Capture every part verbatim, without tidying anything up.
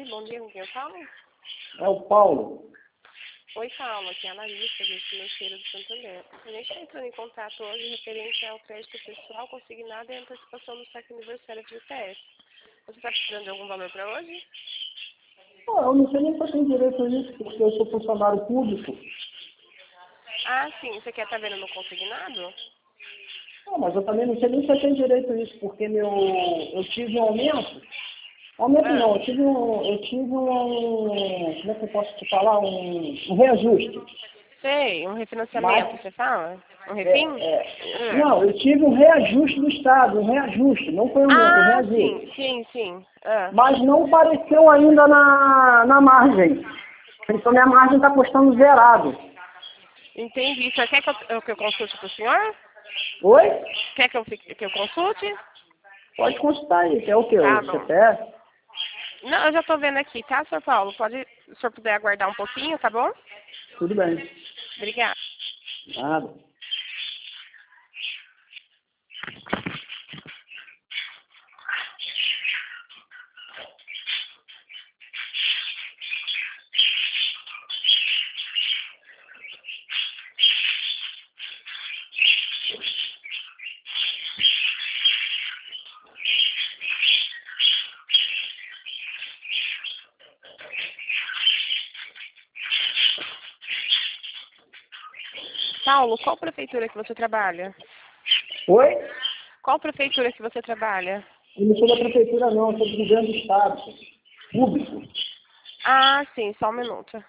bom dia, com quem eu falo? É o Paulo. Oi, Paulo, aqui é a Larissa, do financeiro do Santander. A gente está entrando em contato hoje referente ao crédito pessoal consignado e a antecipação do saque aniversário de U T S. Você está precisando de algum valor para hoje? Pô, eu não sei nem se eu tenho direito a isso, porque eu sou funcionário público. Ah, sim, você quer estar vendo no consignado? Não, mas eu também não sei nem se eu tenho direito a isso, porque meu, eu tive um aumento. Aumento Ah, não, eu tive um, eu tive um, como é que eu posso te falar, um, um reajuste. sei, um refinanciamento, Mas, você fala? Um é, refim? é, Ah. não, eu tive um reajuste do Estado, um reajuste, não foi um aumento, um Ah, reajuste. sim, sim, sim. Ah, Mas não apareceu ainda na, na margem. Então minha margem está custando zerado. entendi. Você quer que eu, que eu consulte para o senhor? Oi? Quer que eu, fique- que eu consulte? Pode consultar aí, que é o quê? Tá O bom. C P F? Não, eu já estou vendo aqui, tá, senhor Paulo? Pode, se o senhor puder aguardar um pouquinho, tá bom? Tudo bem. Obrigada. Nada. Paulo, qual prefeitura que você trabalha? Oi? Qual prefeitura que você trabalha? Eu não sou da prefeitura não, eu sou do governo do estado. Público. Ah, sim, só um minuto.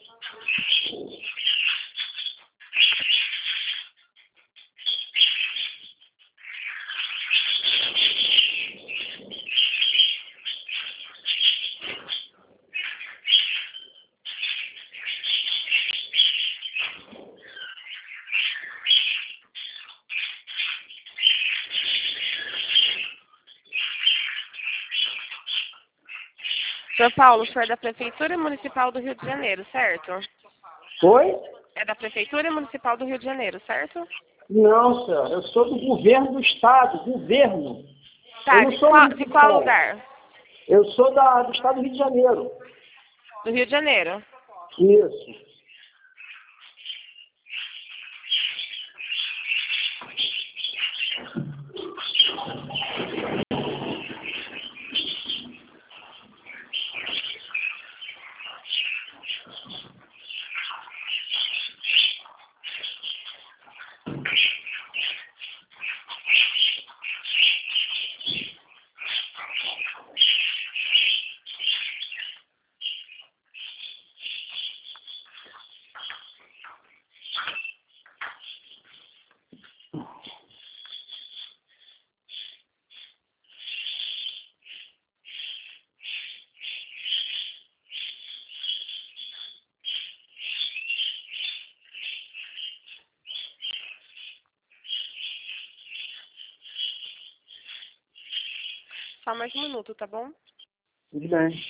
Senhor Paulo, o senhor é da Prefeitura Municipal do Rio de Janeiro, certo? Oi? É da Prefeitura Municipal do Rio de Janeiro, certo? Não, senhor. Eu sou do governo do estado, governo. Eu Tá, não de sou qual, de qual municipal. lugar? Eu sou da, do estado do Rio de Janeiro. Do Rio de Janeiro. Isso. Só mais um minuto, tá bom? Tudo bem.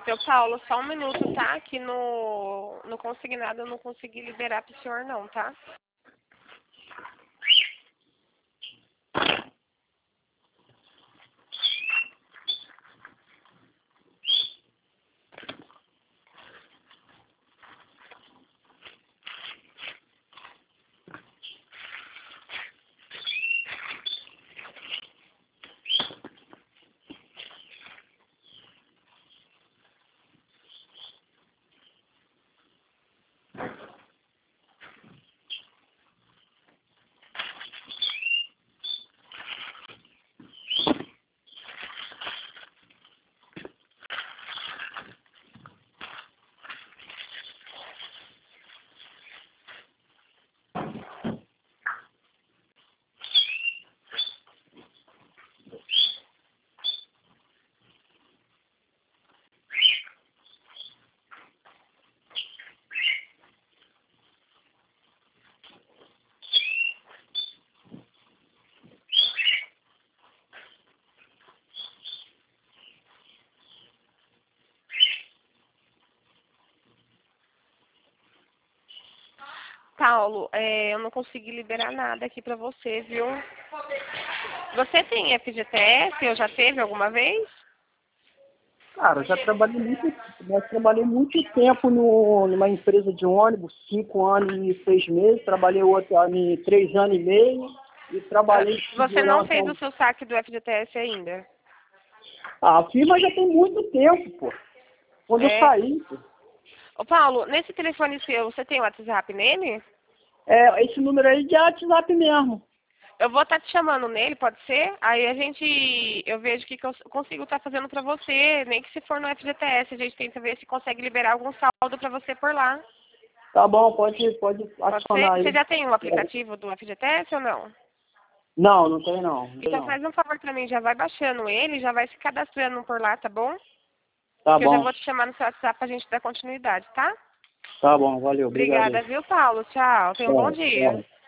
Seu Paulo, só um minuto, tá? Aqui no, no consignado eu não consegui liberar pro senhor não, tá? Paulo, é, eu não consegui liberar nada aqui pra você, viu? Você tem F G T S ou já teve alguma vez? Cara, eu já trabalhei muito, já trabalhei muito tempo no, numa empresa de ônibus, cinco anos e seis meses, trabalhei outro ano em três anos e meio e Ah, trabalhei de Você não segurança. fez o seu saque do F G T S ainda? Ah, a firma já tem muito tempo, pô. Quando eu É. saí, pô. Ô Paulo, nesse telefone seu, você tem WhatsApp nele? É, esse número aí de WhatsApp mesmo. Eu vou estar te chamando nele, pode ser? Aí a gente, eu vejo o que, que eu consigo estar fazendo pra você, nem que se for no F G T S, a gente tenta ver se consegue liberar algum saldo pra você por lá. Tá bom, pode, pode Pode ser? adicionar Você aí. já tem o É. aplicativo do F G T S ou não? Não, não tem não. Não tem Então não. faz um favor pra mim, já vai baixando ele, já vai se cadastrando por lá, tá bom? Tá Que eu já bom, vou te chamar no seu WhatsApp pra gente dar continuidade, tá? tá bom, valeu, obrigado aí. Obrigada, viu, Paulo? Tchau. Tenha um bom Tchau, dia. tchau.